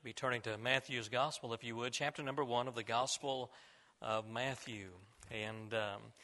Be turning to Matthew's Gospel, if you would, chapter number 1 of the Gospel of Matthew. And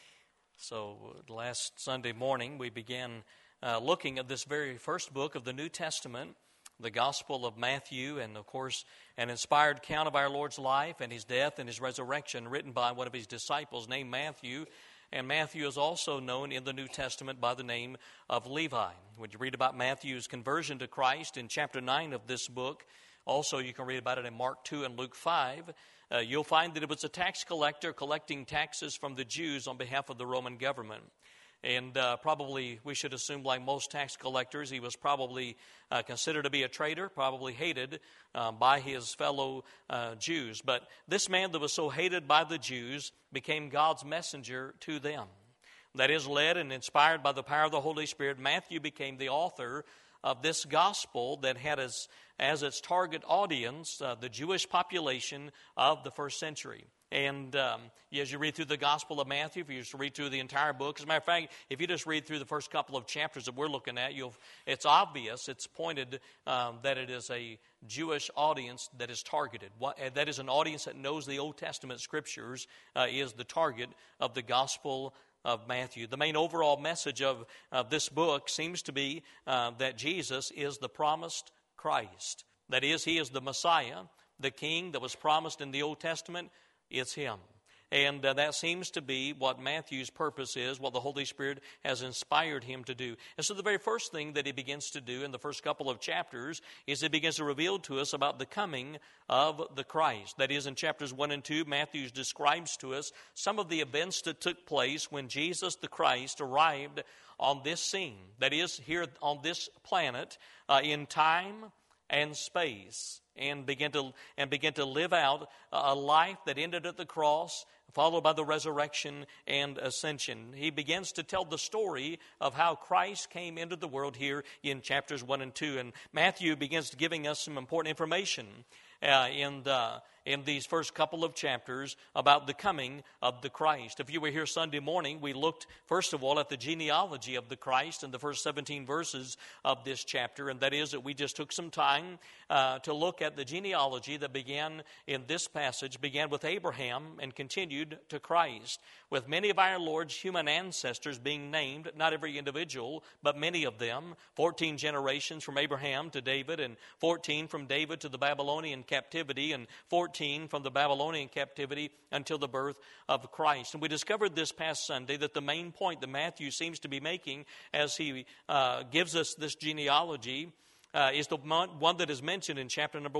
so last Sunday morning we began looking at this very first book of the New Testament, the Gospel of Matthew, and of course an inspired account of our Lord's life and His death and His resurrection written by one of His disciples named Matthew. And Matthew is also known in the New Testament by the name of Levi. When you read about Matthew's conversion to Christ in chapter 9 of this book, also you can read about it in Mark 2 and Luke 5, you'll find that it was a tax collector collecting taxes from the Jews on behalf of the Roman government. And probably we should assume, like most tax collectors, he was probably considered to be a traitor, probably hated by his fellow Jews. But this man that was so hated by the Jews became God's messenger to them. That is, led and inspired by the power of the Holy Spirit, Matthew became the author of this gospel that had as its target audience the Jewish population of the first century. And as you read through the Gospel of Matthew, if you just read through the entire book, as a matter of fact, if you just read through the first couple of chapters that we're looking at, it's obvious, it's pointed that it is a Jewish audience that is targeted. That is an audience that knows the Old Testament Scriptures is the target of the Gospel of Matthew. The main overall message of this book seems to be that Jesus is the promised Christ. That is, He is the Messiah, the King that was promised in the Old Testament. It's Him. And that seems to be what Matthew's purpose is, what the Holy Spirit has inspired him to do. And so the very first thing that he begins to do in the first couple of chapters is he begins to reveal to us about the coming of the Christ. That is, in chapters 1 and 2, Matthew describes to us some of the events that took place when Jesus the Christ arrived on this scene. That is, here on this planet, in time and space, and begin to live out a life that ended at the cross, followed by the resurrection and ascension. He begins to tell the story of how Christ came into the world here in chapters 1 and 2. And Matthew begins giving us some important information in these first couple of chapters about the coming of the Christ. If you were here Sunday morning, we looked first of all at the genealogy of the Christ in the first 17 verses of this chapter, and that is that we just took some time to look at the genealogy that began in this passage, began with Abraham and continued to Christ, with many of our Lord's human ancestors being named, not every individual, but many of them, 14 generations from Abraham to David, and 14 from David to the Babylonian captivity, and 14 from the Babylonian captivity until the birth of Christ. And we discovered this past Sunday that the main point that Matthew seems to be making as he gives us this genealogy is the one that is mentioned in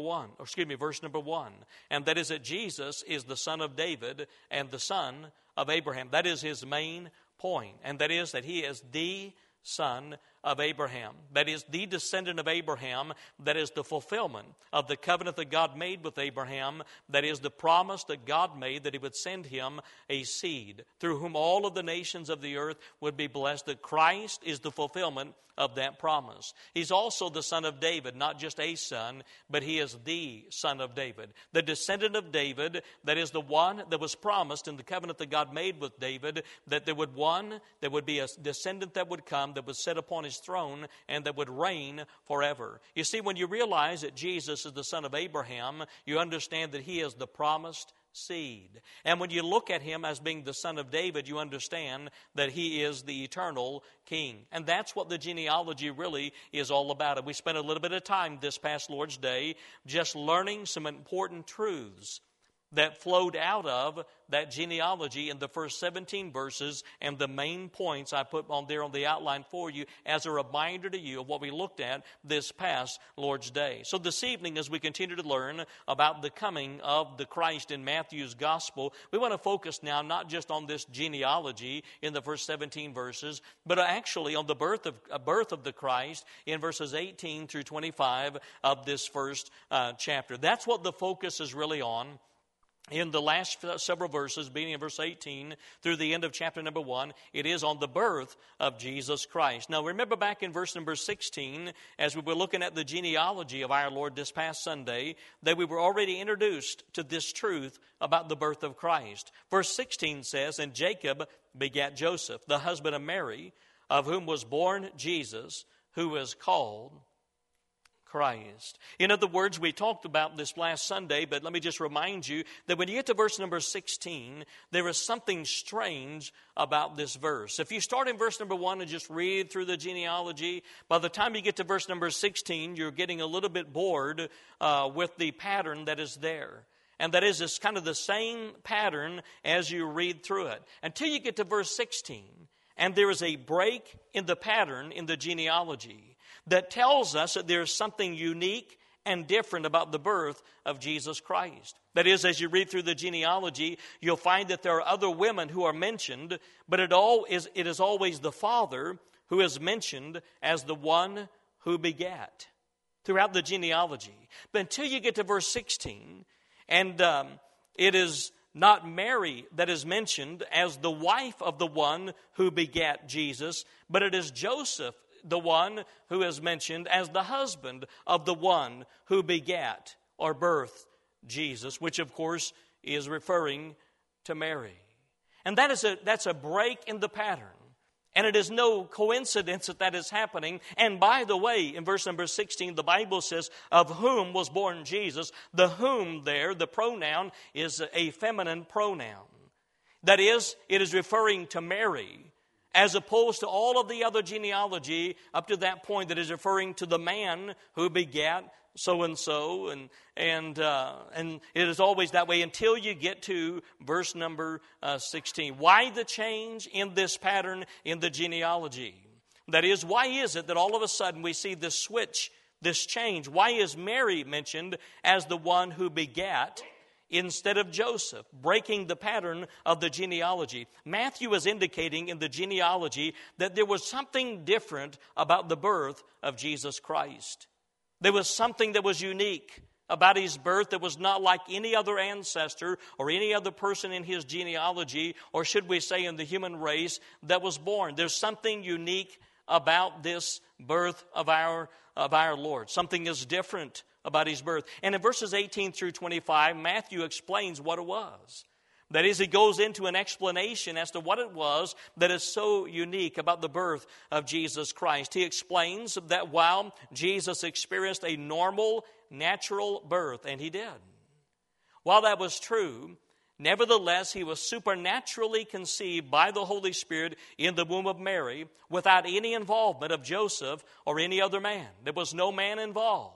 verse number 1. And that is that Jesus is the son of David and the son of Abraham. That is his main point. And that is that he is the son of Abraham. That is the descendant of Abraham. That is the fulfillment of the covenant that God made with Abraham. That is the promise that God made that He would send him a seed through whom all of the nations of the earth would be blessed. That Christ is the fulfillment of that promise. He's also the son of David, not just a son, but He is the son of David. The descendant of David, that is the one that was promised in the covenant that God made with David, that there would be a descendant that would come, that would sit upon His throne, and that would reign forever. You see, when you realize that Jesus is the son of Abraham, you understand that He is the promised seed. And when you look at Him as being the son of David, you understand that He is the eternal King. And that's what the genealogy really is all about. And we spent a little bit of time this past Lord's Day just learning some important truths that flowed out of that genealogy in the first 17 verses, and the main points I put on there on the outline for you as a reminder to you of what we looked at this past Lord's Day. So this evening, as we continue to learn about the coming of the Christ in Matthew's Gospel, we want to focus now not just on this genealogy in the first 17 verses, but actually on the birth of the Christ in verses 18 through 25 of this first chapter. That's what the focus is really on. In the last several verses, beginning in verse 18 through the end of chapter number 1, it is on the birth of Jesus Christ. Now remember back in verse number 16, as we were looking at the genealogy of our Lord this past Sunday, that we were already introduced to this truth about the birth of Christ. Verse 16 says, "And Jacob begat Joseph, the husband of Mary, of whom was born Jesus, who is called Christ. In other words, we talked about this last Sunday, but let me just remind you that when you get to verse number 16, there is something strange about this verse. If you start in verse number 1 and just read through the genealogy, by the time you get to verse number 16, you're getting a little bit bored with the pattern that is there. And that is, it's kind of the same pattern as you read through it. Until you get to verse 16, and there is a break in the pattern in the genealogy that tells us that there's something unique and different about the birth of Jesus Christ. That is, as you read through the genealogy, you'll find that there are other women who are mentioned, but it is always the father who is mentioned as the one who begat throughout the genealogy. But until you get to verse 16, and it is not Mary that is mentioned as the wife of the one who begat Jesus, but it is Joseph, the one who is mentioned as the husband of the one who begat or birthed Jesus, which of course is referring to Mary. And that's a break in the pattern. And it is no coincidence that is happening. And by the way, in verse number 16, the Bible says, of whom was born Jesus. The whom there, the pronoun, is a feminine pronoun. That is, it is referring to Mary, as opposed to all of the other genealogy up to that point that is referring to the man who begat so-and-so, and it is always that way until you get to verse number 16. Why the change in this pattern in the genealogy? That is, why is it that all of a sudden we see this switch, this change? Why is Mary mentioned as the one who begat instead of Joseph, breaking the pattern of the genealogy? Matthew is indicating in the genealogy that there was something different about the birth of Jesus Christ. There was something that was unique about his birth that was not like any other ancestor or any other person in his genealogy, or should we say in the human race that was born. There's something unique about this birth of our Lord. Something is different about his birth. And in verses 18 through 25, Matthew explains what it was. That is, he goes into an explanation as to what it was that is so unique about the birth of Jesus Christ. He explains that while Jesus experienced a normal, natural birth, and he did, while that was true, nevertheless, he was supernaturally conceived by the Holy Spirit in the womb of Mary without any involvement of Joseph or any other man. There was no man involved.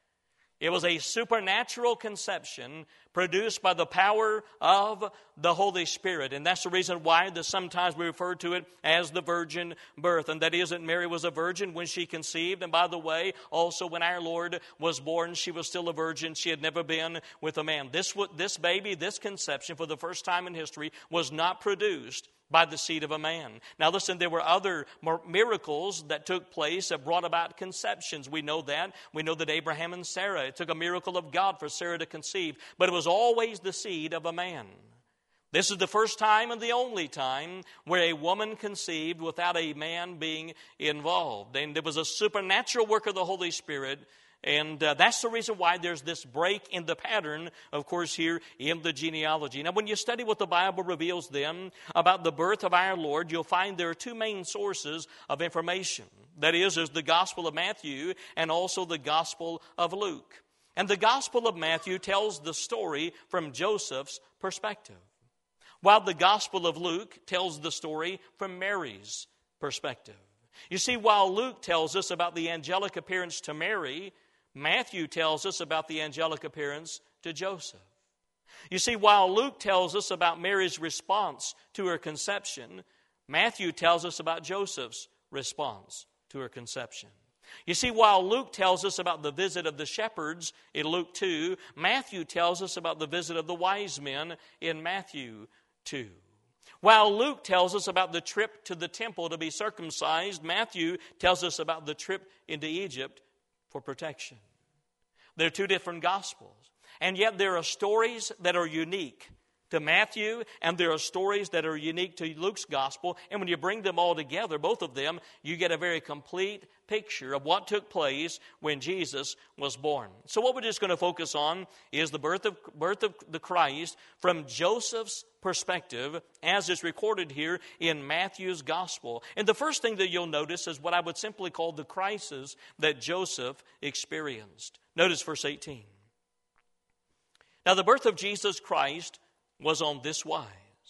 It was a supernatural conception produced by the power of the Holy Spirit. And that's the reason why sometimes we refer to it as the virgin birth. And that is that Mary was a virgin when she conceived. And by the way, also when our Lord was born, she was still a virgin. She had never been with a man. This baby, this conception, for the first time in history, was not produced by the seed of a man. Now listen, there were other miracles that took place that brought about conceptions. We know that. We know that Abraham and Sarah, it took a miracle of God for Sarah to conceive, but it was always the seed of a man. This is the first time and the only time where a woman conceived without a man being involved. And it was a supernatural work of the Holy Spirit. And that's the reason why there's this break in the pattern, of course, here in the genealogy. Now, when you study what the Bible reveals then about the birth of our Lord, you'll find there are two main sources of information. That is, there's the Gospel of Matthew and also the Gospel of Luke. And the Gospel of Matthew tells the story from Joseph's perspective, while the Gospel of Luke tells the story from Mary's perspective. You see, while Luke tells us about the angelic appearance to Mary, Matthew tells us about the angelic appearance to Joseph. You see, while Luke tells us about Mary's response to her conception, Matthew tells us about Joseph's response to her conception. You see, while Luke tells us about the visit of the shepherds in Luke 2, Matthew tells us about the visit of the wise men in Matthew 2. While Luke tells us about the trip to the temple to be circumcised, Matthew tells us about the trip into Egypt for protection. There are two different Gospels, and yet there are stories that are unique to Matthew, and there are stories that are unique to Luke's gospel. And when you bring them all together, both of them, you get a very complete picture of what took place when Jesus was born. So what we're just going to focus on is the birth of the Christ from Joseph's perspective as is recorded here in Matthew's gospel. And the first thing that you'll notice is what I would simply call the crisis that Joseph experienced. Notice verse 18. Now the birth of Jesus Christ was on this wise.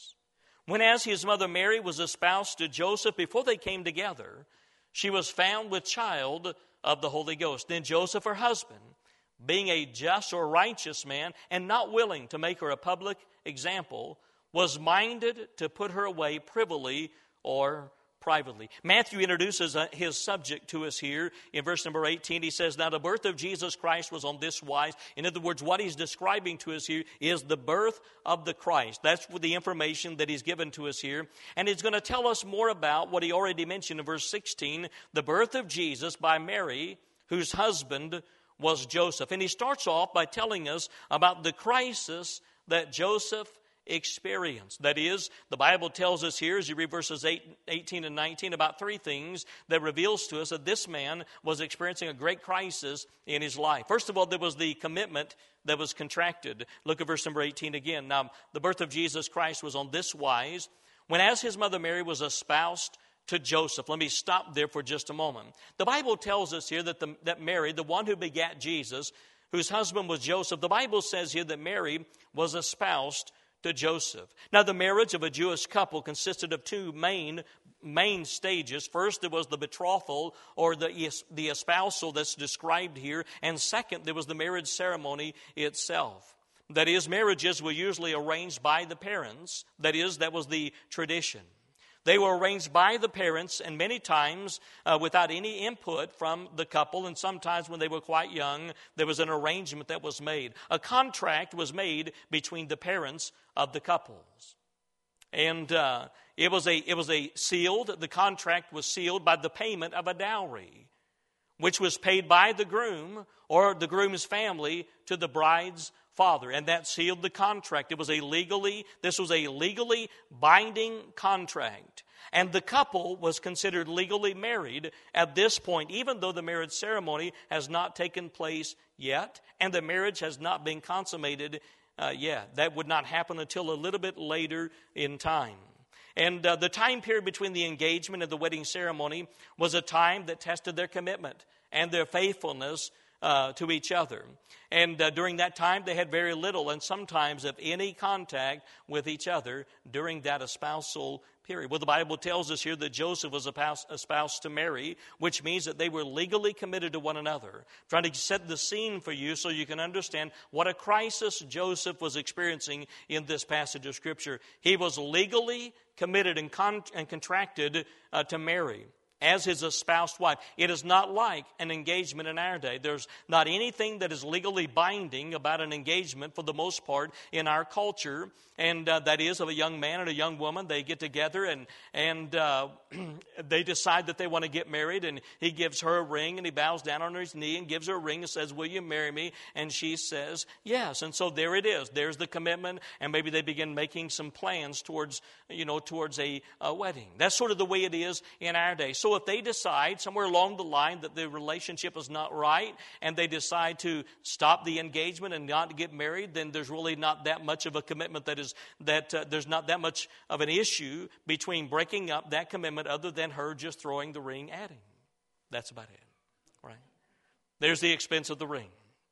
When as his mother Mary was espoused to Joseph, before they came together, she was found with child of the Holy Ghost. Then Joseph, her husband, being a just or righteous man and not willing to make her a public example, was minded to put her away privily or privately. Matthew introduces his subject to us here in verse number 18. He says, now the birth of Jesus Christ was on this wise. In other words, what he's describing to us here is the birth of the Christ. That's the information that he's given to us here. And he's going to tell us more about what he already mentioned in verse 16, the birth of Jesus by Mary, whose husband was Joseph. And he starts off by telling us about the crisis that Joseph experience. That is, the Bible tells us here, as you read verses 18 and 19, about three things that reveals to us that this man was experiencing a great crisis in his life. First of all, there was the commitment that was contracted. Look at verse number 18 again. Now, the birth of Jesus Christ was on this wise, when as his mother Mary was espoused to Joseph. Let me stop there for just a moment. The Bible tells us here that Mary, the one who begat Jesus, whose husband was Joseph, the Bible says here that Mary was espoused to Joseph. Now, the marriage of a Jewish couple consisted of two main stages. First, there was the betrothal or the espousal that's described here. And second, there was the marriage ceremony itself. That is, marriages were usually arranged by the parents. That was the tradition. They were arranged by the parents, and many times without any input from the couple, and sometimes when they were quite young, there was an arrangement that was made. A contract was made between the parents of the couples. And it was sealed, the contract was sealed by the payment of a dowry, which was paid by the groom or the groom's family to the bride's father, and that sealed the contract. This was a legally binding contract. And the couple was considered legally married at this point, even though the marriage ceremony has not taken place yet, and the marriage has not been consummated yet. That would not happen until a little bit later in time. And the time period between the engagement and the wedding ceremony was a time that tested their commitment and their faithfulness to each other. And during that time, they had very little and sometimes if any contact with each other during that espousal period. Well, the Bible tells us here that Joseph was espoused to Mary, which means that they were legally committed to one another. I'm trying to set the scene for you so you can understand what a crisis Joseph was experiencing in this passage of Scripture. He was legally committed and contracted to Mary as his espoused wife. It is not like an engagement in our day. There's not anything that is legally binding about an engagement for the most part in our culture. And that is of a young man and a young woman. They get together and they decide that they want to get married. And he gives her a ring and he bows down on his knee and gives her a ring and says, "Will you marry me?" And she says, "Yes." And so there it is. There's the commitment. And maybe they begin making some plans towards a wedding. That's sort of the way it is in our day. So if they decide somewhere along the line that the relationship is not right and they decide to stop the engagement and not get married, then there's really not that much of a commitment there's not that much of an issue between breaking up that commitment other than her just throwing the ring at him. That's about it, right? There's the expense of the ring.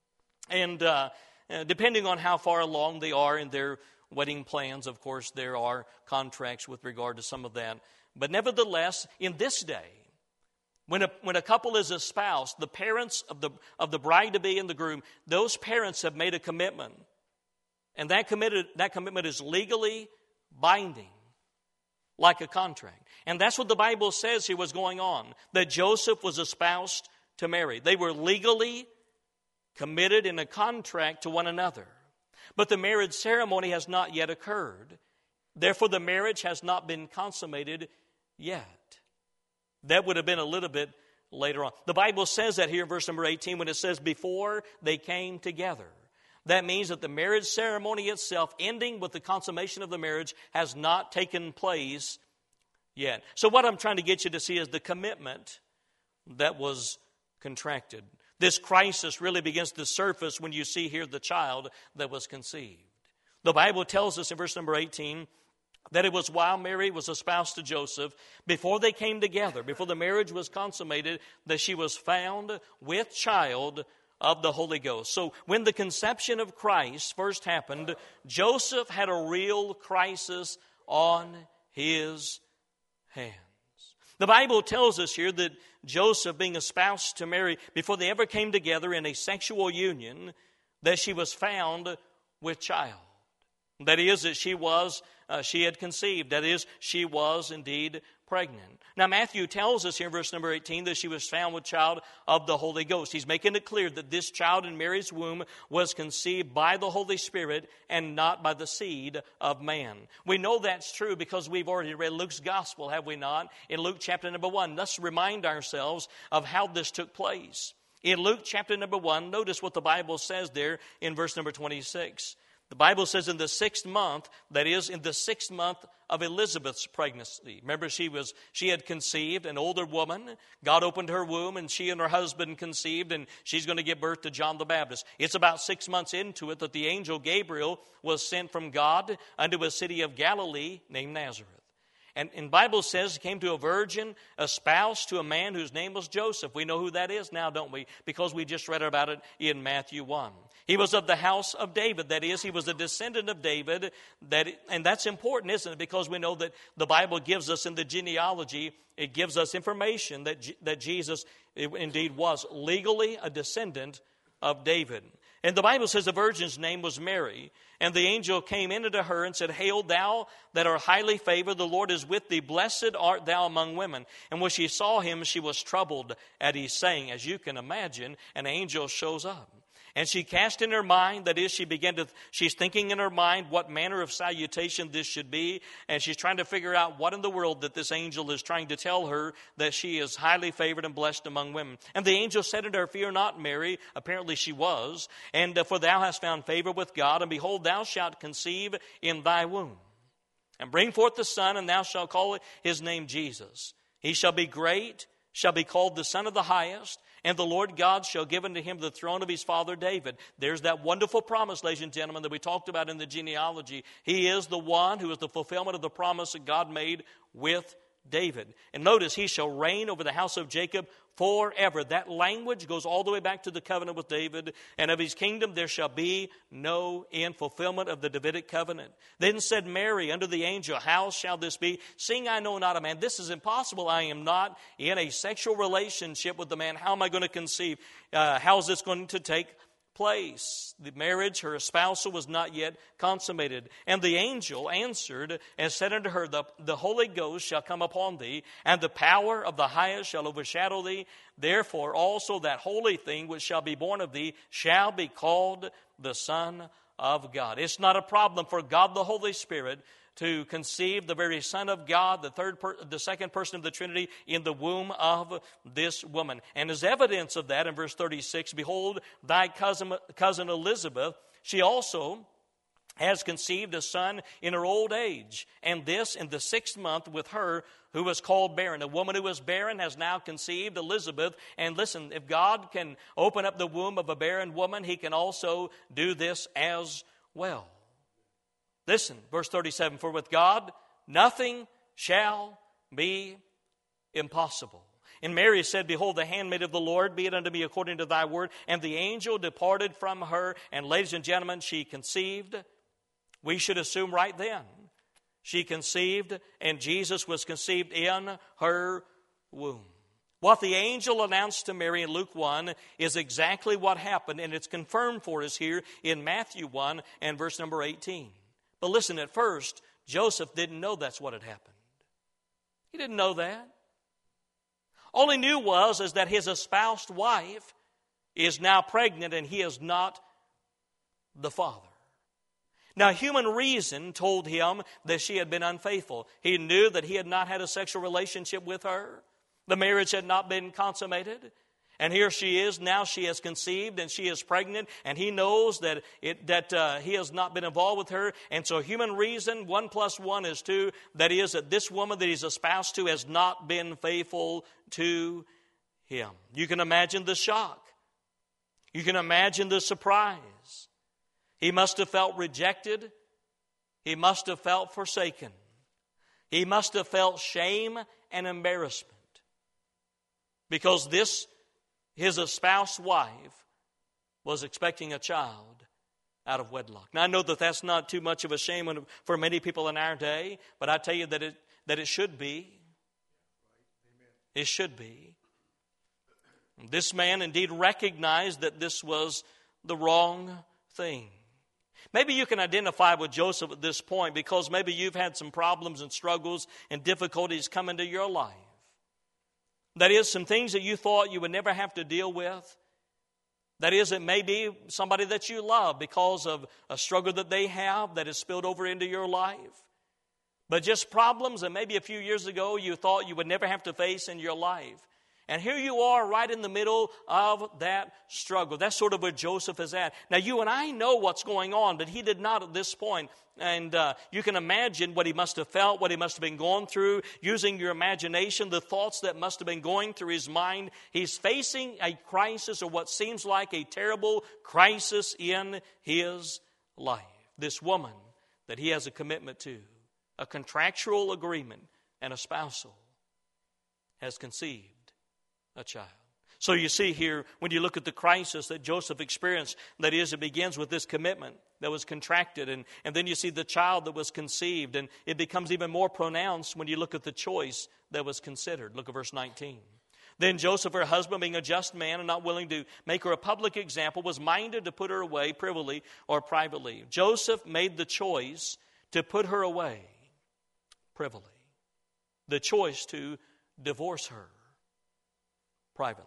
And depending on how far along they are in their wedding plans, of course, there are contracts with regard to some of that. But nevertheless, in this day, when a couple is espoused, the parents of the bride-to-be and the groom, those parents have made a commitment. And that commitment is legally binding, like a contract. And that's what the Bible says here was going on, that Joseph was espoused to Mary. They were legally committed in a contract to one another. But the marriage ceremony has not yet occurred. Therefore, the marriage has not been consummated yet. That would have been a little bit later on. The Bible says that here in verse number 18 when it says, before they came together. That means that the marriage ceremony itself, ending with the consummation of the marriage, has not taken place yet. So what I'm trying to get you to see is the commitment that was contracted. This crisis really begins to surface when you see here the child that was conceived. The Bible tells us in verse number 18 that it was while Mary was espoused to Joseph, before they came together, before the marriage was consummated, that she was found with child of the Holy Ghost. So when the conception of Christ first happened, Joseph had a real crisis on his hands. The Bible tells us here that Joseph, being espoused to Mary, before they ever came together in a sexual union, that she was found with child. That is, that she had conceived. That is, she was indeed pregnant. Now, Matthew tells us here in verse number 18 that she was found with child of the Holy Ghost. He's making it clear that this child in Mary's womb was conceived by the Holy Spirit and not by the seed of man. We know that's true because we've already read Luke's gospel, have we not? In Luke chapter number 1, let's remind ourselves of how this took place. In Luke chapter number 1, notice what the Bible says there in verse number 26. The Bible says in the 6th month, that is, in the 6th month of Elizabeth's pregnancy. Remember, she had conceived, an older woman. God opened her womb, and she and her husband conceived, and she's going to give birth to John the Baptist. It's about 6 months into it that the angel Gabriel was sent from God unto a city of Galilee named Nazareth. And the Bible says he came to a virgin, espoused to a man whose name was Joseph. We know who that is now, don't we? Because we just read about it in Matthew 1. He was of the house of David. That is, he was a descendant of David. And that's important, isn't it? Because we know that the Bible gives us in the genealogy, it gives us information that Jesus indeed was legally a descendant of David. And the Bible says the virgin's name was Mary. And the angel came in unto her and said, Hail, thou that art highly favored, the Lord is with thee. Blessed art thou among women. And when she saw him, she was troubled at his saying. As you can imagine, an angel shows up. And she cast in her mind, that is, she's thinking in her mind what manner of salutation this should be. And she's trying to figure out what in the world that this angel is trying to tell her, that she is highly favored and blessed among women. And the angel said unto her, Fear not, Mary. Apparently she was. And for thou hast found favor with God. And behold, thou shalt conceive in thy womb. And bring forth the son, and thou shalt call his name Jesus. He shall be great, shall be called the Son of the Highest. And the Lord God shall give unto him the throne of his father David. There's that wonderful promise, ladies and gentlemen, that we talked about in the genealogy. He is the one who is the fulfillment of the promise that God made with David. And notice, he shall reign over the house of Jacob forever. That language goes all the way back to the covenant with David. And of his kingdom there shall be no end. Fulfillment of the Davidic covenant. Then said Mary unto the angel, How shall this be? Seeing I know not a man. This is impossible. I am not in a sexual relationship with the man. How am I going to conceive? How is this going to take place? The marriage, her espousal, was not yet consummated. And the angel answered and said unto her, The Holy Ghost shall come upon thee, and the power of the highest shall overshadow thee. Therefore also that holy thing which shall be born of thee shall be called the Son of God. It's not a problem for God the Holy Spirit to conceive the very Son of God, the second person of the Trinity, in the womb of this woman. And as evidence of that, in verse 36, Behold, thy cousin Elizabeth, she also has conceived a son in her old age, and this in the 6th month with her who was called barren. A woman who was barren has now conceived, Elizabeth. And listen, if God can open up the womb of a barren woman, he can also do this as well. Listen, verse 37, For with God nothing shall be impossible. And Mary said, Behold, the handmaid of the Lord, be it unto me according to thy word. And the angel departed from her. And ladies and gentlemen, she conceived. We should assume right then. She conceived, and Jesus was conceived in her womb. What the angel announced to Mary in Luke 1 is exactly what happened. And it's confirmed for us here in Matthew 1 and verse number 18. But listen, at first, Joseph didn't know that's what had happened. He didn't know that. All he knew is that his espoused wife is now pregnant and he is not the father. Now, human reason told him that she had been unfaithful. He knew that he had not had a sexual relationship with her. The marriage had not been consummated. And here she is, now she has conceived and she is pregnant, and he knows that he has not been involved with her. And so human reason, 1 + 1 is 2, that is that this woman that he's espoused to has not been faithful to him. You can imagine the shock. You can imagine the surprise. He must have felt rejected. He must have felt forsaken. He must have felt shame and embarrassment. Because his espoused wife, was expecting a child out of wedlock. Now I know that that's not too much of a shame for many people in our day, but I tell you that it should be. It should be. This man indeed recognized that this was the wrong thing. Maybe you can identify with Joseph at this point because maybe you've had some problems and struggles and difficulties come into your life. That is, some things that you thought you would never have to deal with. That is, it may be somebody that you love because of a struggle that they have that has spilled over into your life. But just problems that maybe a few years ago you thought you would never have to face in your life. And here you are right in the middle of that struggle. That's sort of where Joseph is at. Now you and I know what's going on, but he did not at this point. And you can imagine what he must have felt, what he must have been going through, using your imagination, the thoughts that must have been going through his mind. He's facing a crisis, or what seems like a terrible crisis in his life. This woman that he has a commitment to, a contractual agreement and a spousal, has conceived a child. So you see here, when you look at the crisis that Joseph experienced, that is, it begins with this commitment that was contracted, and then you see the child that was conceived, and it becomes even more pronounced when you look at the choice that was considered. Look at verse 19. Then Joseph, her husband, being a just man and not willing to make her a public example, was minded to put her away privily or privately. Joseph made the choice to put her away privily. The choice to divorce her privately.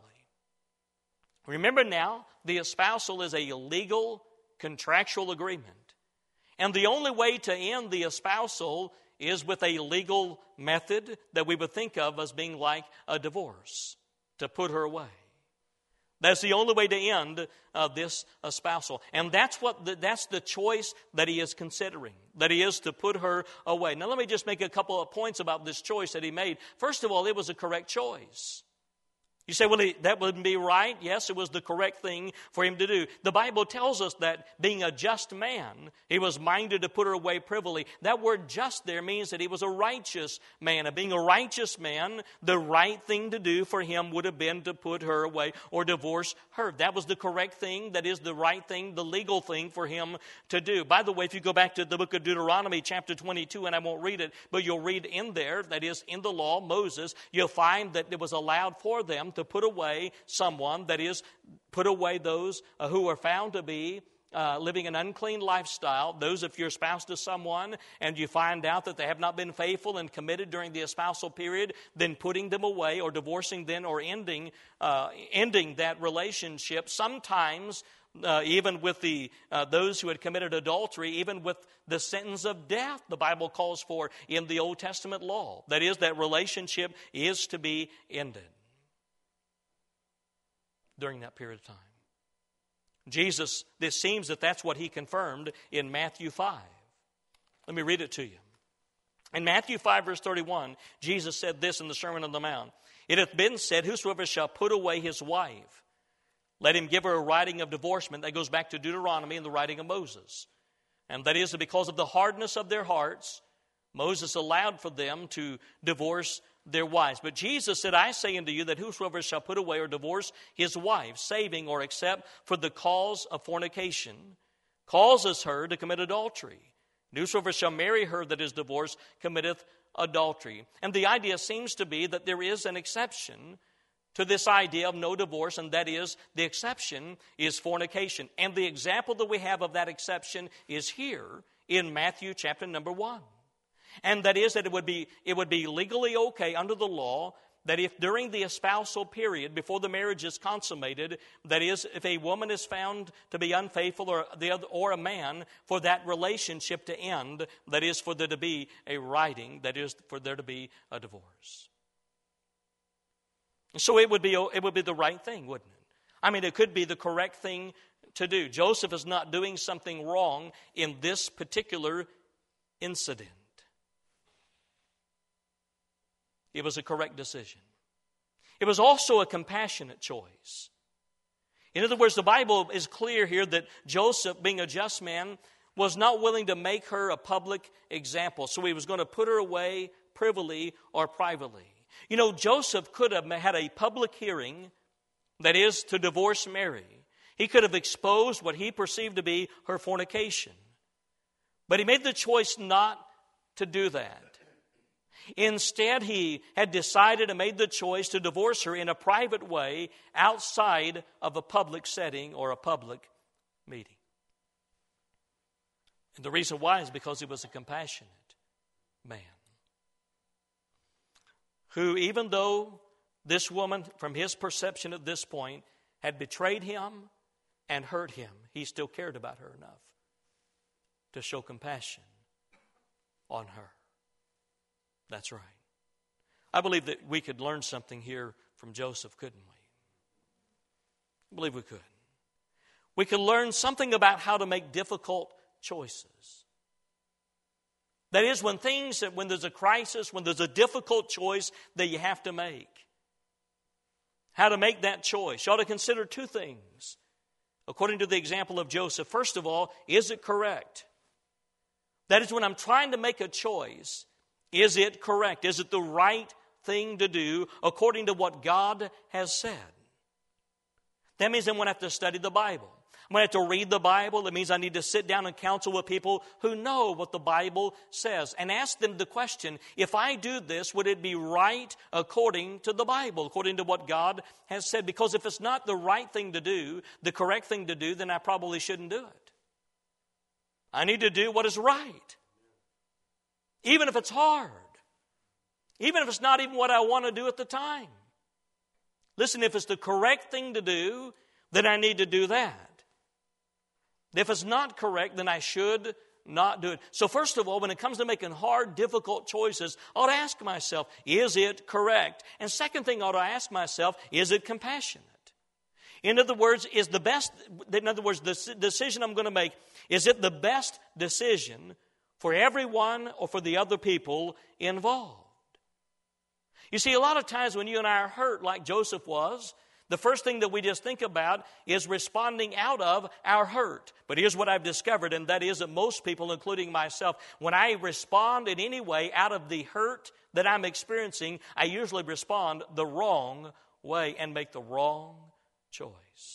Remember now, the espousal is a legal contractual agreement. And the only way to end the espousal is with a legal method that we would think of as being like a divorce, to put her away. That's the only way to end this espousal. And that's the choice that he is considering, that he is to put her away. Now let me just make a couple of points about this choice that he made. First of all, it was a correct choice. You say, well, that wouldn't be right. Yes, it was the correct thing for him to do. The Bible tells us that being a just man, he was minded to put her away privily. That word just there means that he was a righteous man. And being a righteous man, the right thing to do for him would have been to put her away or divorce her. That was the correct thing. That is the right thing, the legal thing for him to do. By the way, if you go back to the book of Deuteronomy, chapter 22, and I won't read it, but you'll read in there, that is in the law, Moses, you'll find that it was allowed for them to put away someone, that is, put away those who are found to be living an unclean lifestyle. Those, if you're espoused to someone and you find out that they have not been faithful and committed during the espousal period, then putting them away or divorcing them or ending that relationship. Sometimes even with those who had committed adultery, even with the sentence of death, the Bible calls for in the Old Testament law. That is, that relationship is to be ended during that period of time. Jesus, this seems that that's what he confirmed in Matthew 5. Let me read it to you. In Matthew 5, verse 31, Jesus said this in the Sermon on the Mount. It hath been said, whosoever shall put away his wife, let him give her a writing of divorcement. That goes back to Deuteronomy and the writing of Moses. And that is that because of the hardness of their hearts, Moses allowed for them to divorce their wives. But Jesus said, I say unto you that whosoever shall put away or divorce his wife, saving or except for the cause of fornication, causes her to commit adultery. And whosoever shall marry her that is divorced committeth adultery. And the idea seems to be that there is an exception to this idea of no divorce, and that is, the exception is fornication. And the example that we have of that exception is here in Matthew chapter number 1. And that is that it would be legally okay under the law that if during the espousal period, before the marriage is consummated, that is, if a woman is found to be unfaithful or a man, for that relationship to end, that is, for there to be a writing, that is, for there to be a divorce. So it would be the right thing, wouldn't it? I mean, it could be the correct thing to do. Joseph is not doing something wrong in this particular incident. It was a correct decision. It was also a compassionate choice. In other words, the Bible is clear here that Joseph, being a just man, was not willing to make her a public example. So he was going to put her away privily or privately. You know, Joseph could have had a public hearing, that is, to divorce Mary. He could have exposed what he perceived to be her fornication. But he made the choice not to do that. Instead, he had decided and made the choice to divorce her in a private way outside of a public setting or a public meeting. And the reason why is because he was a compassionate man who, even though this woman, from his perception at this point, had betrayed him and hurt him, he still cared about her enough to show compassion on her. That's right. I believe that we could learn something here from Joseph, couldn't we? I believe we could. We could learn something about how to make difficult choices. That is, when there's a crisis, when there's a difficult choice that you have to make. How to make that choice. You ought to consider two things. According to the example of Joseph, first of all, is it correct? That is, when I'm trying to make a choice, is it correct? Is it the right thing to do according to what God has said? That means I'm going to have to study the Bible. I'm going to have to read the Bible. That means I need to sit down and counsel with people who know what the Bible says and ask them the question, if I do this, would it be right according to the Bible, according to what God has said? Because if it's not the right thing to do, the correct thing to do, then I probably shouldn't do it. I need to do what is right. Even if it's hard. Even if it's not even what I want to do at the time. Listen, if it's the correct thing to do, then I need to do that. If it's not correct, then I should not do it. So first of all, when it comes to making hard, difficult choices, I ought to ask myself, is it correct? And second thing I ought to ask myself, is it compassionate? In other words, the decision I'm going to make, is it the best decision for everyone or for the other people involved? You see, a lot of times when you and I are hurt like Joseph was, the first thing that we just think about is responding out of our hurt. But here's what I've discovered, and that is that most people, including myself, when I respond in any way out of the hurt that I'm experiencing, I usually respond the wrong way and make the wrong choice.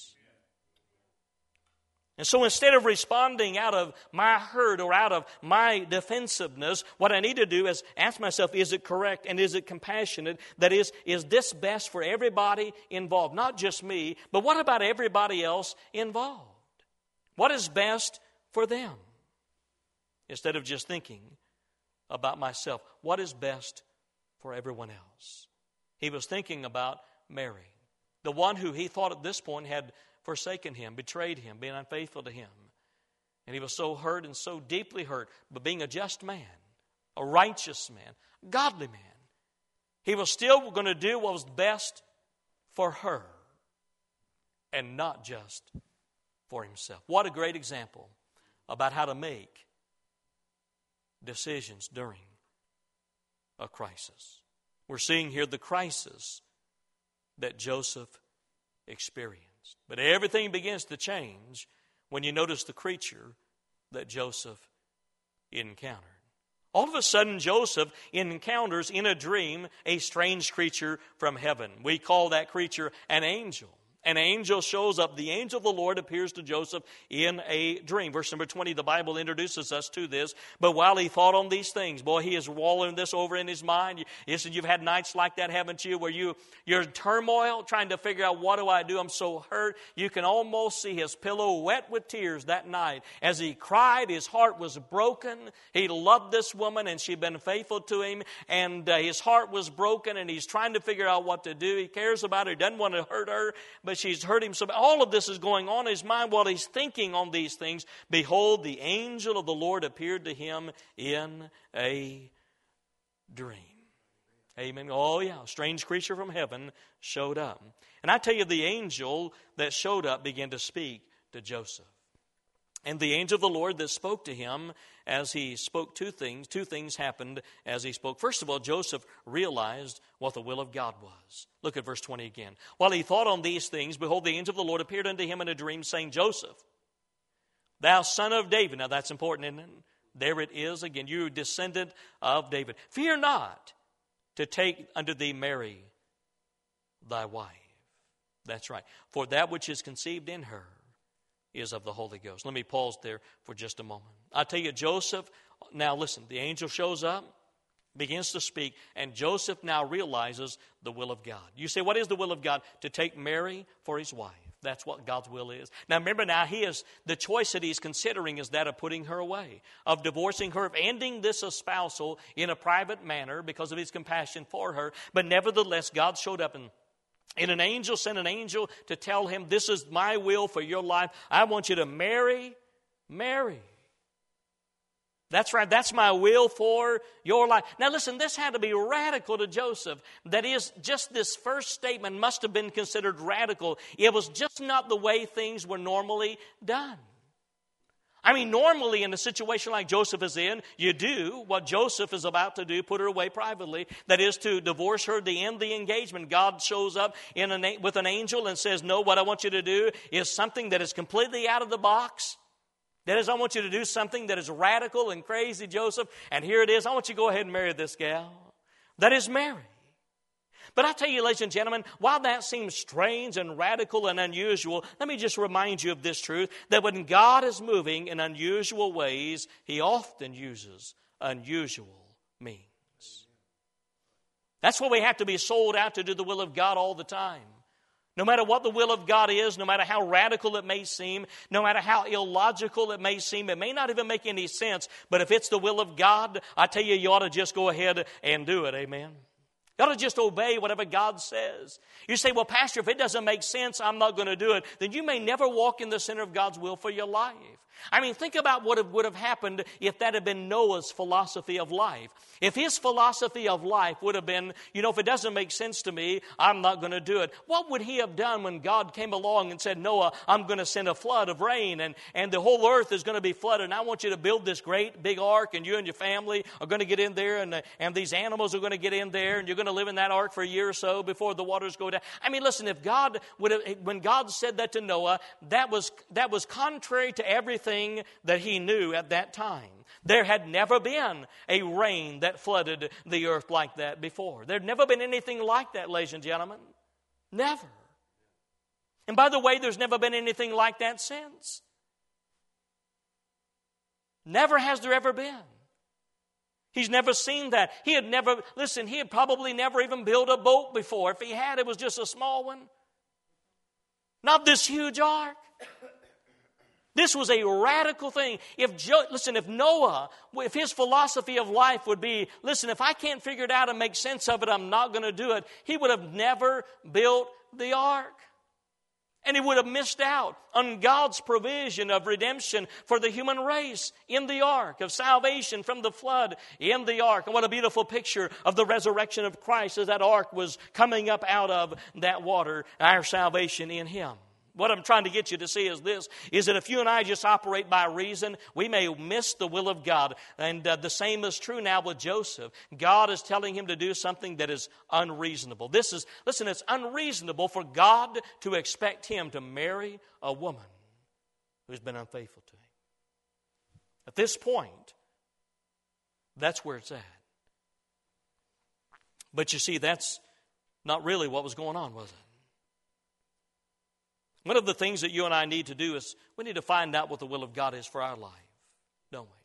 And so instead of responding out of my hurt or out of my defensiveness, what I need to do is ask myself, is it correct and is it compassionate? That is this best for everybody involved? Not just me, but what about everybody else involved? What is best for them? Instead of just thinking about myself, what is best for everyone else? He was thinking about Mary, the one who he thought at this point had forsaken him, betrayed him, been unfaithful to him. And he was so hurt and so deeply hurt. But being a just man, a righteous man, a godly man, he was still going to do what was best for her and not just for himself. What a great example about how to make decisions during a crisis. We're seeing here the crisis that Joseph experienced. But everything begins to change when you notice the creature that Joseph encountered. All of a sudden, Joseph encounters in a dream a strange creature from heaven. We call that creature an angel. An angel shows up. The angel of the Lord appears to Joseph in a dream. Verse number 20, the Bible introduces us to this. But while he thought on these things, boy, he is walling this over in his mind. Listen, you've had nights like that, haven't you, where you're in turmoil, trying to figure out, what do I do? I'm so hurt. You can almost see his pillow wet with tears that night. As he cried, his heart was broken. He loved this woman, and she'd been faithful to him. And his heart was broken, and he's trying to figure out what to do. He cares about her. He doesn't want to hurt her, but she's hurt him. So all of this is going on in his mind while he's thinking on these things. Behold, the angel of the Lord appeared to him in a dream. Amen. Oh, yeah, a strange creature from heaven showed up. And I tell you, the angel that showed up began to speak to Joseph. And the angel of the Lord that spoke to him, as he spoke two things happened as he spoke. First of all, Joseph realized what the will of God was. Look at verse 20 again. While he thought on these things, behold, the angel of the Lord appeared unto him in a dream, saying, Joseph, thou son of David. Now that's important, isn't it? There it is again. You descendant of David. Fear not to take unto thee Mary, thy wife. That's right. For that which is conceived in her is of the Holy Ghost. Let me pause there for just a moment. I tell you, Joseph, now listen, the angel shows up, begins to speak, and Joseph now realizes the will of God. You say, what is the will of God? To take Mary for his wife. That's what God's will is. Now remember, the choice that he's considering is that of putting her away, of divorcing her, of ending this espousal in a private manner because of his compassion for her. But nevertheless, God showed up and an angel sent an angel to tell him, this is my will for your life. I want you to marry Mary. That's right. That's my will for your life. Now listen, this had to be radical to Joseph. That is, just this first statement must have been considered radical. It was just not the way things were normally done. I mean, normally in a situation like Joseph is in, you do what Joseph is about to do, put her away privately. That is to divorce her, to end the engagement. God shows up with an angel and says, no, what I want you to do is something that is completely out of the box. That is, I want you to do something that is radical and crazy, Joseph. And here it is. I want you to go ahead and marry this gal. That is Mary. But I tell you, ladies and gentlemen, while that seems strange and radical and unusual, let me just remind you of this truth, that when God is moving in unusual ways, He often uses unusual means. That's why we have to be sold out to do the will of God all the time. No matter what the will of God is, no matter how radical it may seem, no matter how illogical it may seem, it may not even make any sense, but if it's the will of God, I tell you, you ought to just go ahead and do it, amen? You ought to just obey whatever God says. You say, well, Pastor, if it doesn't make sense, I'm not going to do it. Then you may never walk in the center of God's will for your life. I mean, think about what would have happened if that had been Noah's philosophy of life. If his philosophy of life would have been, if it doesn't make sense to me, I'm not going to do it. What would he have done when God came along and said, Noah, I'm going to send a flood of rain and the whole earth is going to be flooded and I want you to build this great big ark and you and your family are going to get in there and these animals are going to get in there and you're going to live in that ark for a year or so before the waters go down. I mean, listen, if God would have, when God said that to Noah, that was contrary to everything that he knew at that time. There had never been a rain that flooded the earth like that before. There had never been anything like that, ladies and gentlemen. Never. And by the way, there's never been anything like that since. Never has there ever been. He's never seen that. He had probably never even built a boat before. If he had, it was just a small one. Not this huge ark. This was a radical thing. If Noah, if his philosophy of life would be, listen, if I can't figure it out and make sense of it, I'm not going to do it, he would have never built the ark. And he would have missed out on God's provision of redemption for the human race in the ark, of salvation from the flood in the ark. And what a beautiful picture of the resurrection of Christ as that ark was coming up out of that water, our salvation in Him. What I'm trying to get you to see is this, is that if you and I just operate by reason, we may miss the will of God. And the same is true now with Joseph. God is telling him to do something that is unreasonable. It's unreasonable for God to expect him to marry a woman who's been unfaithful to him. At this point, that's where it's at. But you see, that's not really what was going on, was it? One of the things that you and I need to do is we need to find out what the will of God is for our life, don't we?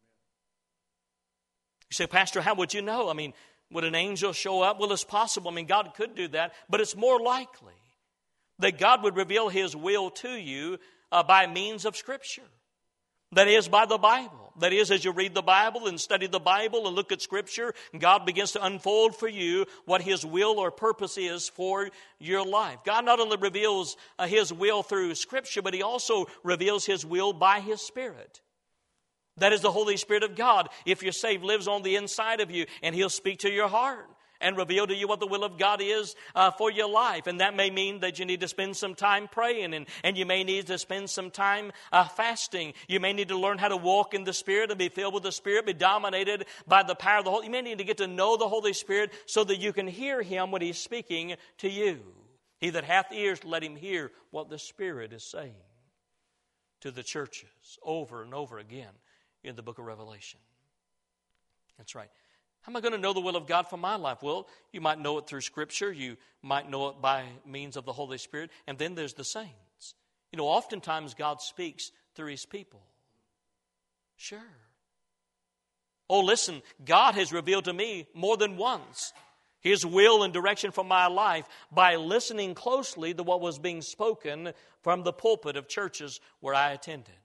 You say, Pastor, how would you know? I mean, would an angel show up? Well, it's possible. I mean, God could do that, but it's more likely that God would reveal His will to you by means of Scripture. That is, by the Bible. That is, as you read the Bible and study the Bible and look at Scripture, God begins to unfold for you what His will or purpose is for your life. God not only reveals His will through Scripture, but He also reveals His will by His Spirit. That is the Holy Spirit of God, if you're saved, lives on the inside of you, and He'll speak to your heart. and reveal to you what the will of God is for your life. And that may mean that you need to spend some time praying, and you may need to spend some time fasting. You may need to learn how to walk in the Spirit and be filled with the Spirit, be dominated by the power of the Holy. You may need to get to know the Holy Spirit so that you can hear Him when He's speaking to you. He that hath ears, let him hear what the Spirit is saying to the churches over and over again in the book of Revelation. That's right. How am I going to know the will of God for my life? Well, you might know it through Scripture. You might know it by means of the Holy Spirit. And then there's the saints. You know, oftentimes God speaks through His people. Sure. Oh, listen, God has revealed to me more than once His will and direction for my life by listening closely to what was being spoken from the pulpit of churches where I attended.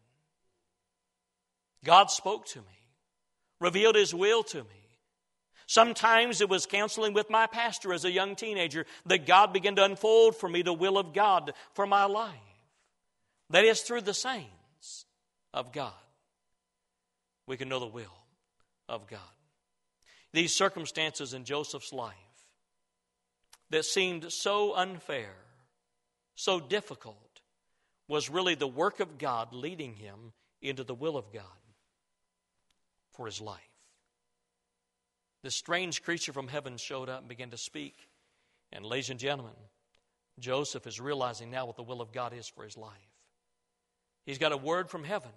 God spoke to me, revealed His will to me. Sometimes it was counseling with my pastor as a young teenager that God began to unfold for me the will of God for my life. That is through the saints of God. We can know the will of God. These circumstances in Joseph's life that seemed so unfair, so difficult, was really the work of God leading him into the will of God for his life. This strange creature from heaven showed up and began to speak. And ladies and gentlemen, Joseph is realizing now what the will of God is for his life. He's got a word from heaven.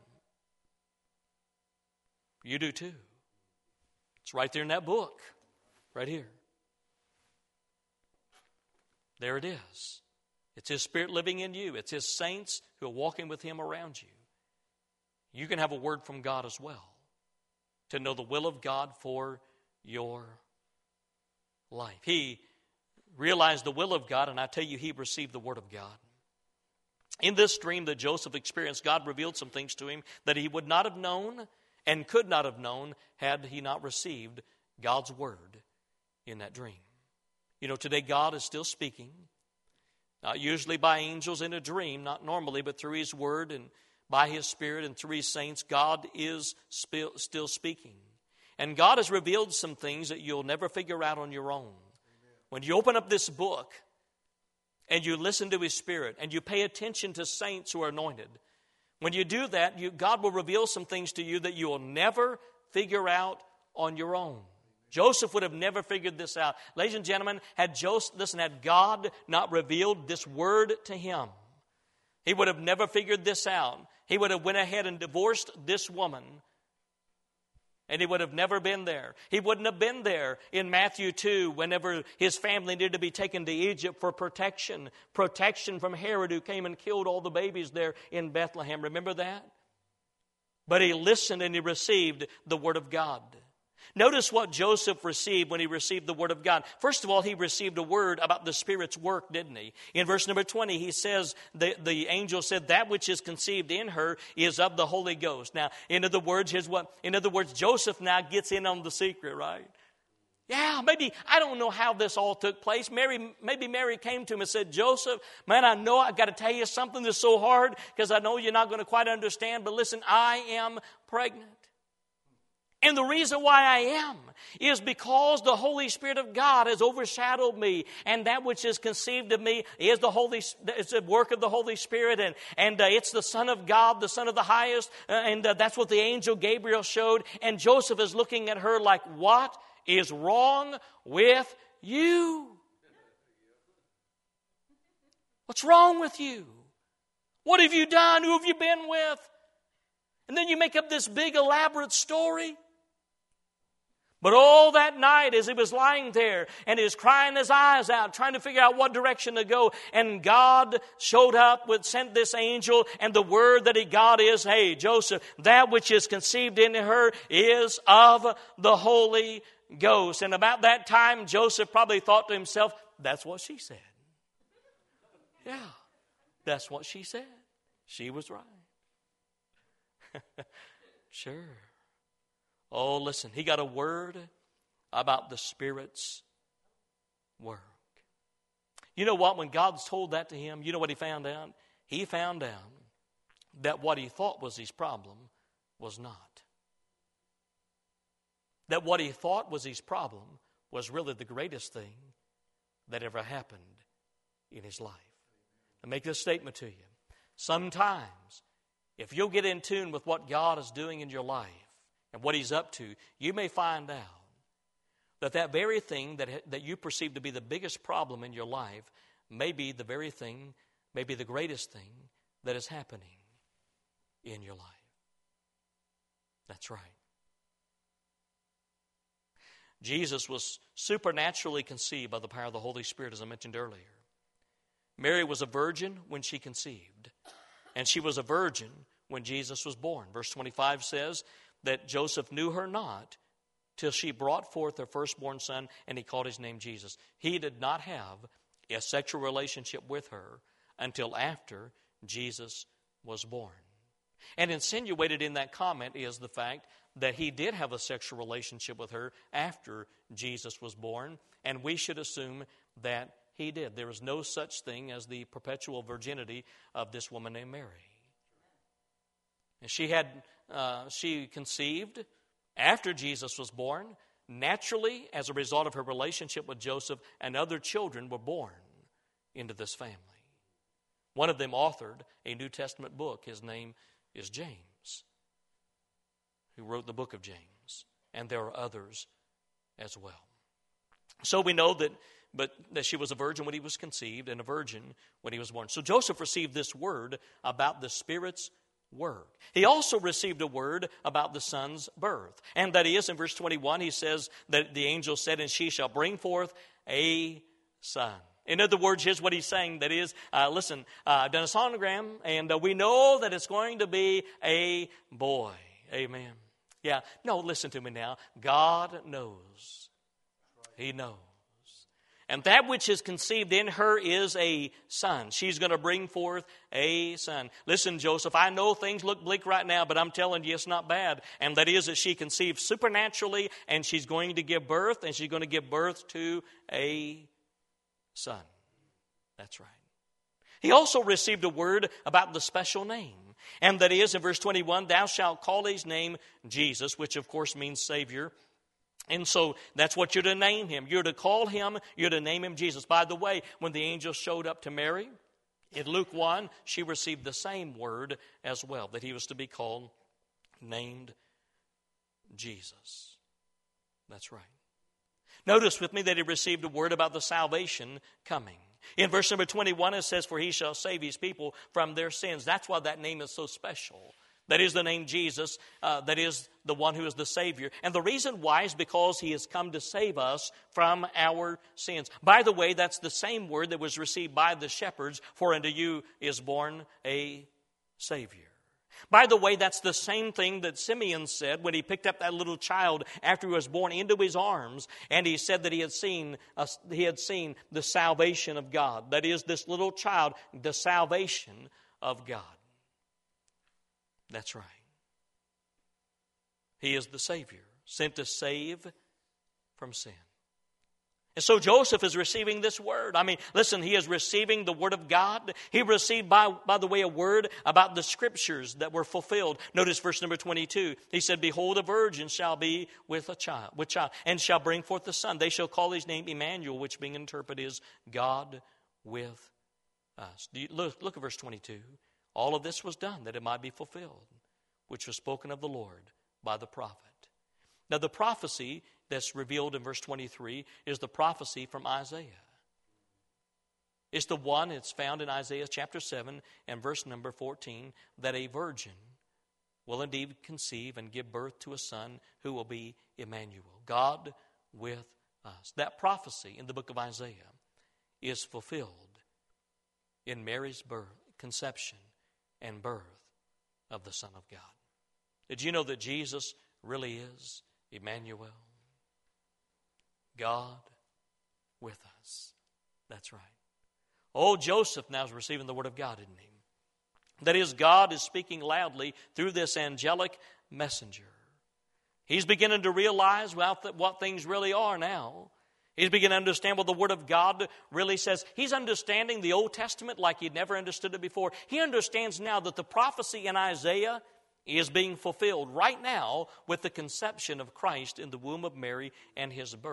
You do too. It's right there in that book, right here. There it is. It's His Spirit living in you. It's His saints who are walking with Him around you. You can have a word from God as well to know the will of God for your life. He realized the will of God, and I tell you, he received the word of God. In this dream that Joseph experienced, God revealed some things to him that he would not have known and could not have known had he not received God's word in that dream. You know, today God is still speaking, not usually by angels in a dream, not normally, but through His word and by His Spirit and through His saints. God is still speaking. And God has revealed some things that you'll never figure out on your own. Amen. When you open up this book and you listen to His Spirit and you pay attention to saints who are anointed, when you do that, God will reveal some things to you that you will never figure out on your own. Joseph would have never figured this out. Ladies and gentlemen, had God not revealed this word to him, he would have never figured this out. He would have went ahead and divorced this woman, and he would have never been there. He wouldn't have been there in Matthew 2 whenever his family needed to be taken to Egypt for protection from Herod, who came and killed all the babies there in Bethlehem. Remember that? But he listened and he received the word of God. Notice what Joseph received when he received the word of God. First of all, he received a word about the Spirit's work, didn't he? In verse number 20, he says, the angel said, that which is conceived in her is of the Holy Ghost. Now, in other words, Joseph now gets in on the secret, right? Yeah, maybe, I don't know how this all took place. Maybe Mary came to him and said, Joseph, man, I know I've got to tell you something that's so hard because I know you're not going to quite understand, but listen, I am pregnant. And the reason why I am is because the Holy Spirit of God has overshadowed me, and that which is conceived of me is it's the work of the Holy Spirit, and it's the Son of God, the Son of the Highest, and that's what the angel Gabriel showed. And Joseph is looking at her like, what is wrong with you? What's wrong with you? What have you done? Who have you been with? And then you make up this big elaborate story. But all that night as he was lying there and he was crying his eyes out, trying to figure out what direction to go, and God showed up, sent this angel, and the word that he got is, hey, Joseph, that which is conceived in her is of the Holy Ghost. And about that time, Joseph probably thought to himself, that's what she said. Yeah, that's what she said. She was right. Sure. Oh, listen, he got a word about the Spirit's work. You know what? When God told that to him, you know what he found out? He found out that what he thought was his problem was not. That what he thought was his problem was really the greatest thing that ever happened in his life. I make this statement to you. Sometimes, if you'll get in tune with what God is doing in your life and what He's up to, you may find out that very thing that you perceive to be the biggest problem in your life may be the very thing, may be the greatest thing that is happening in your life. That's right. Jesus was supernaturally conceived by the power of the Holy Spirit, as I mentioned earlier. Mary was a virgin when she conceived, and she was a virgin when Jesus was born. Verse 25 says that Joseph knew her not till she brought forth her firstborn son, and he called his name Jesus. He did not have a sexual relationship with her until after Jesus was born. And insinuated in that comment is the fact that he did have a sexual relationship with her after Jesus was born, and we should assume that he did. There is no such thing as the perpetual virginity of this woman named Mary. And she conceived after Jesus was born. Naturally, as a result of her relationship with Joseph, and other children were born into this family. One of them authored a New Testament book. His name is James, who wrote the book of James. And there are others as well. So we know that she was a virgin when he was conceived and a virgin when he was born. So Joseph received this word about the Spirit's work. He also received a word about the son's birth. And that is, in verse 21, he says that the angel said, and she shall bring forth a son. In other words, here's what he's saying. That is, listen, I've done a sonogram, and we know that it's going to be a boy. Amen. Yeah. No, listen to me now. God knows. He knows. And that which is conceived in her is a son. She's going to bring forth a son. Listen, Joseph, I know things look bleak right now, but I'm telling you it's not bad. And that is that she conceived supernaturally, and she's going to give birth, and she's going to give birth to a son. That's right. He also received a word about the special name. And that is, in verse 21, thou shalt call his name Jesus, which of course means Savior. And so that's what you're to name him. You're to call him, you're to name him Jesus. By the way, when the angel showed up to Mary, in Luke 1, she received the same word as well, that he was to be called, named Jesus. That's right. Notice with me that he received a word about the salvation coming. In verse number 21, it says, for he shall save his people from their sins. That's why that name is so special. That is the name Jesus. That is the one who is the Savior. And the reason why is because he has come to save us from our sins. By the way, that's the same word that was received by the shepherds. For unto you is born a Savior. By the way, that's the same thing that Simeon said when he picked up that little child after he was born into his arms, and he said that he had seen the salvation of God. That is, this little child, the salvation of God. That's right. He is the Savior, sent to save from sin. And so Joseph is receiving this word. I mean, listen, he is receiving the word of God. He received, by the way, a word about the scriptures that were fulfilled. Notice verse number 22. He said, behold, a virgin shall be with child, and shall bring forth a son. They shall call his name Emmanuel, which being interpreted is God with us. Look at verse 22. All of this was done that it might be fulfilled, which was spoken of the Lord by the prophet. Now, the prophecy that's revealed in verse 23 is the prophecy from Isaiah. It's the one that's found in Isaiah chapter 7 and verse number 14, that a virgin will indeed conceive and give birth to a son who will be Emmanuel, God with us. That prophecy in the book of Isaiah is fulfilled in Mary's birth, conception, and birth of the Son of God. Did you know that Jesus really is Emmanuel? God with us. That's right. Oh, Joseph now is receiving the word of God, isn't he? That is, God is speaking loudly through this angelic messenger. He's beginning to realize what things really are now. He's beginning to understand what the Word of God really says. He's understanding the Old Testament like he'd never understood it before. He understands now that the prophecy in Isaiah is being fulfilled right now with the conception of Christ in the womb of Mary and his birth.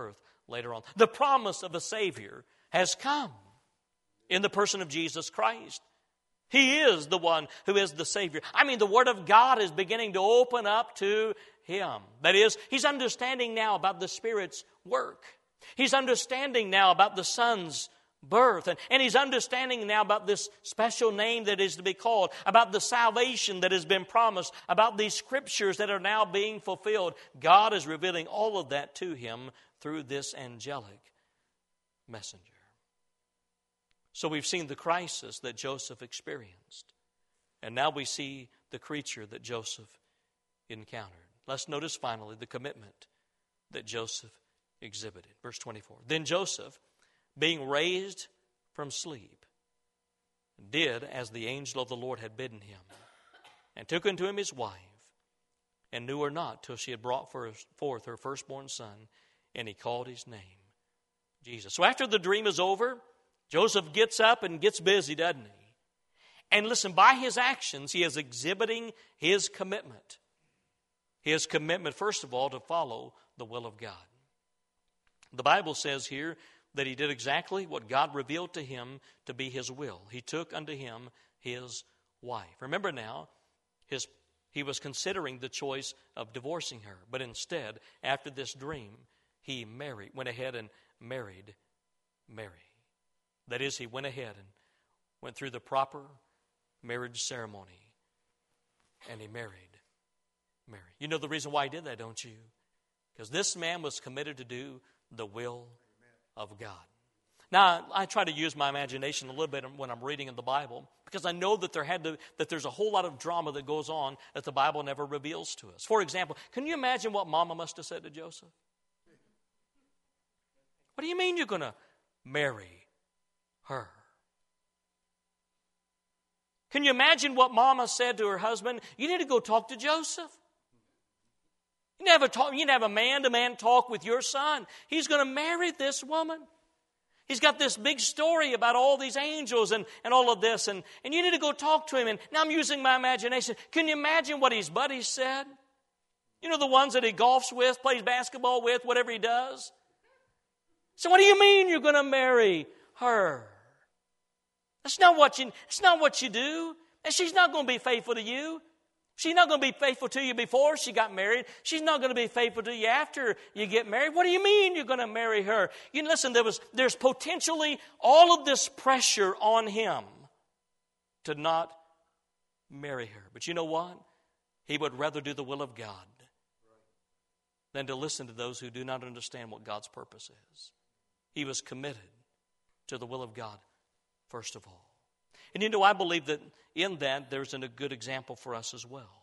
later on. The promise of a Savior has come in the person of Jesus Christ. He is the one who is the Savior. I mean, the Word of God is beginning to open up to him. That is, he's understanding now about the Spirit's work. He's understanding now about the Son's birth. And he's understanding now about this special name that is to be called, about the salvation that has been promised, about these scriptures that are now being fulfilled. God is revealing all of that to him through this angelic messenger. So we've seen the crisis that Joseph experienced. And now we see the creature that Joseph encountered. Let's notice finally the commitment that Joseph exhibited. Verse 24. Then Joseph, being raised from sleep, did as the angel of the Lord had bidden him, and took unto him his wife, and knew her not till she had brought forth her firstborn son, and he called his name Jesus. So after the dream is over, Joseph gets up and gets busy, doesn't he? And listen, by his actions, he is exhibiting his commitment. His commitment, first of all, to follow the will of God. The Bible says here that he did exactly what God revealed to him to be his will. He took unto him his wife. Remember now, he was considering the choice of divorcing her. But instead, after this dream, he went ahead and married Mary. That is, he went ahead and went through the proper marriage ceremony, and he married Mary. You know the reason why he did that, don't you? Because this man was committed to do the will of God. Now, I try to use my imagination a little bit when I'm reading in the Bible, because I know that there's a whole lot of drama that goes on that the Bible never reveals to us. For example, can you imagine what Mama must have said to Joseph? What do you mean you're going to marry her? Can you imagine what Mama said to her husband? You need to go talk to Joseph. You need to have a man-to-man talk with your son. He's going to marry this woman. He's got this big story about all these angels and all of this, and you need to go talk to him. And now I'm using my imagination. Can you imagine what his buddies said? You know, the ones that he golfs with, plays basketball with, whatever he does. So what do you mean you're going to marry her? That's not what you do. And she's not going to be faithful to you. She's not going to be faithful to you before she got married. She's not going to be faithful to you after you get married. What do you mean you're going to marry her? You listen, there's potentially all of this pressure on him to not marry her. But you know what? He would rather do the will of God than to listen to those who do not understand what God's purpose is. He was committed to the will of God first of all. And you know, I believe that in that there's a good example for us as well.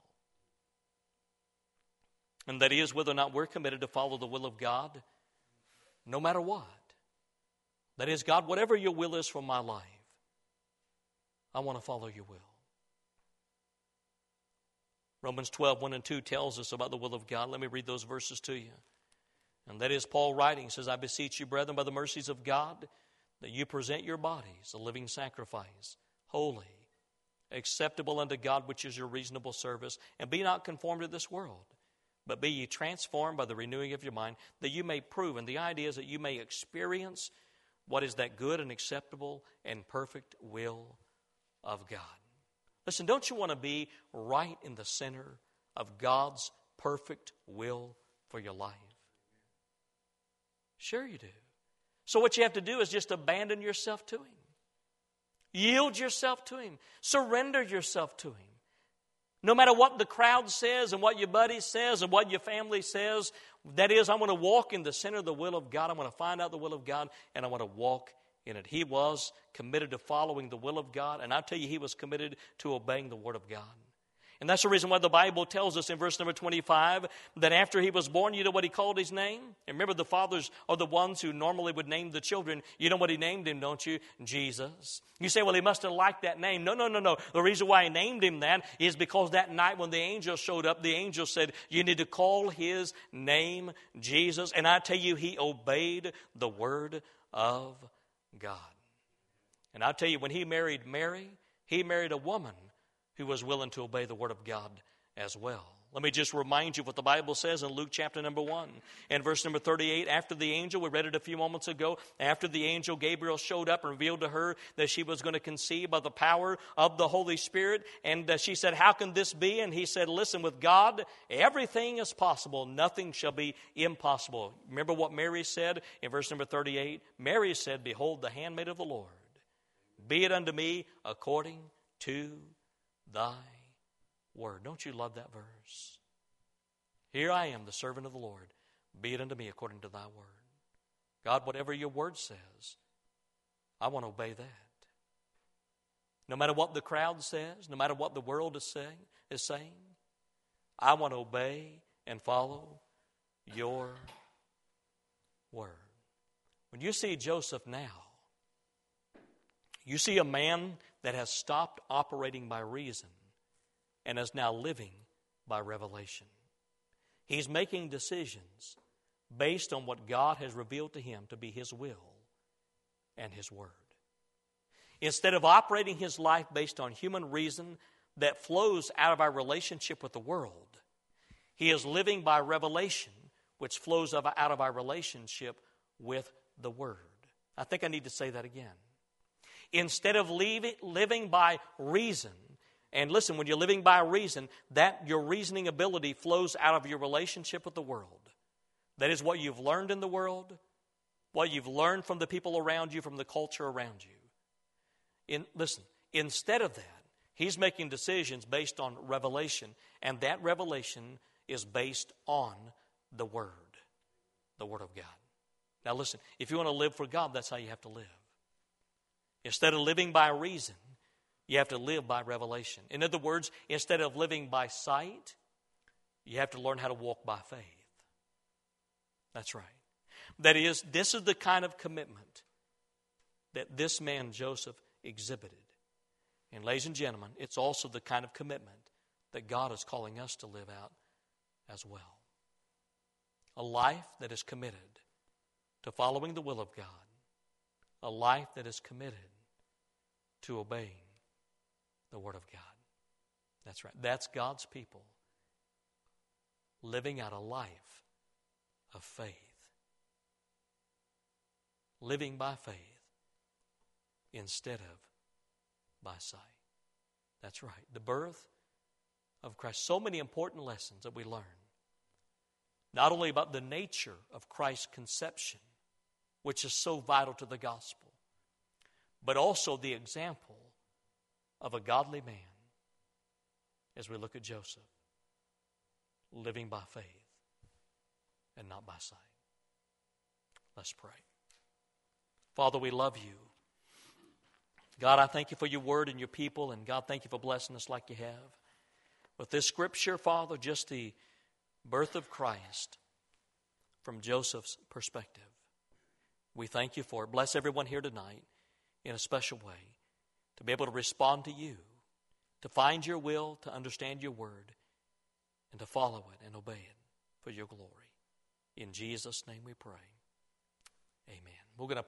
And that is whether or not we're committed to follow the will of God, no matter what. That is, God, whatever your will is for my life, I want to follow your will. Romans 12, 1 and 2 tells us about the will of God. Let me read those verses to you. And that is Paul writing, says, I beseech you, brethren, by the mercies of God, that you present your bodies a living sacrifice, holy, acceptable unto God, which is your reasonable service. And be not conformed to this world, but be ye transformed by the renewing of your mind, that you may prove. And the idea is that you may experience what is that good and acceptable and perfect will of God. Listen, don't you want to be right in the center of God's perfect will for your life? Sure you do. So what you have to do is just abandon yourself to Him. Yield yourself to Him. Surrender yourself to Him. No matter what the crowd says and what your buddy says and what your family says, that is, I want to walk in the center of the will of God. I want to find out the will of God, and I want to walk in it. He was committed to following the will of God, and I tell you, he was committed to obeying the Word of God. And that's the reason why the Bible tells us in verse number 25 that after he was born, you know what he called his name? And remember, the fathers are the ones who normally would name the children. You know what he named him, don't you? Jesus. You say, well, he must have liked that name. No. The reason why he named him that is because that night when the angel showed up, the angel said, you need to call his name Jesus. And I tell you, he obeyed the word of God. And I tell you, when he married Mary, he married a woman who was willing to obey the word of God as well. Let me just remind you what the Bible says in Luke chapter number 1 and verse number 38. After the angel, we read it a few moments ago, after the angel Gabriel showed up and revealed to her that she was going to conceive by the power of the Holy Spirit. And she said, how can this be? And he said, listen, with God, everything is possible. Nothing shall be impossible. Remember what Mary said in verse number 38? Mary said, behold, the handmaid of the Lord. Be it unto me according to thy word. Don't you love that verse? Here I am, the servant of the Lord. Be it unto me according to thy word. God, whatever your word says, I want to obey that. No matter what the crowd says, no matter what the world is saying, I want to obey and follow your word. When you see Joseph now, you see a man that has stopped operating by reason and is now living by revelation. He's making decisions based on what God has revealed to him to be his will and his word. Instead of operating his life based on human reason that flows out of our relationship with the world, he is living by revelation, which flows out of our relationship with the word. I think I need to say that again. Instead of living by reason, and listen, when you're living by reason, that your reasoning ability flows out of your relationship with the world. That is what you've learned in the world, what you've learned from the people around you, from the culture around you. Listen, instead of that, he's making decisions based on revelation, and that revelation is based on the Word of God. Now listen, if you want to live for God, that's how you have to live. Instead of living by reason, you have to live by revelation. In other words, instead of living by sight, you have to learn how to walk by faith. That's right. That is, this is the kind of commitment that this man Joseph exhibited. And ladies and gentlemen, it's also the kind of commitment that God is calling us to live out as well. A life that is committed to following the will of God. A life that is committed to obeying the Word of God. That's right. That's God's people living out a life of faith. Living by faith instead of by sight. That's right. The birth of Christ. So many important lessons that we learn. Not only about the nature of Christ's conception, which is so vital to the gospel, but also the example of a godly man as we look at Joseph, living by faith and not by sight. Let's pray. Father, we love you. God, I thank you for your word and your people, and God, thank you for blessing us like you have. With this scripture, Father, just the birth of Christ from Joseph's perspective. We thank you for it. Bless everyone here tonight in a special way to be able to respond to you, to find your will, to understand your word, and to follow it and obey it for your glory. In Jesus' name we pray. Amen. We're going to